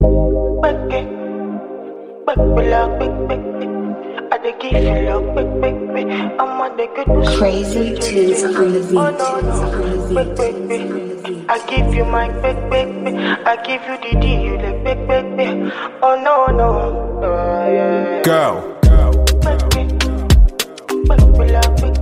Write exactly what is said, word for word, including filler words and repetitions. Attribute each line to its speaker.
Speaker 1: Back back love, back back. I dey give you love, back back back. I'm on the good.
Speaker 2: Crazy tunes on the beat.
Speaker 1: Oh no no, back back back. I give you my back back back. I give you the D, you like back back back. Oh no no, uh, yeah.
Speaker 3: Girl.
Speaker 1: Back back back love, back.